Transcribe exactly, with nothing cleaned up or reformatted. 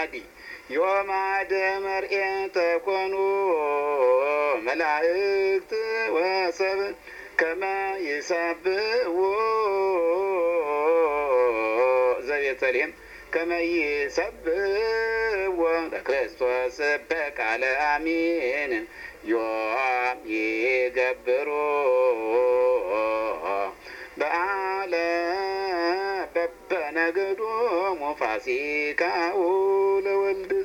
አዲ ዮማደ መርኤተ ኮኑ መላእክት ወሰብ ከመ ይሰብዎ ዘቤተልሔም ከመ ይሰብዎ ለክርስቶስ በቃለ አሚን ዮም ይገብሩ በዓለ በበነገዶሙ ፋሲካሁ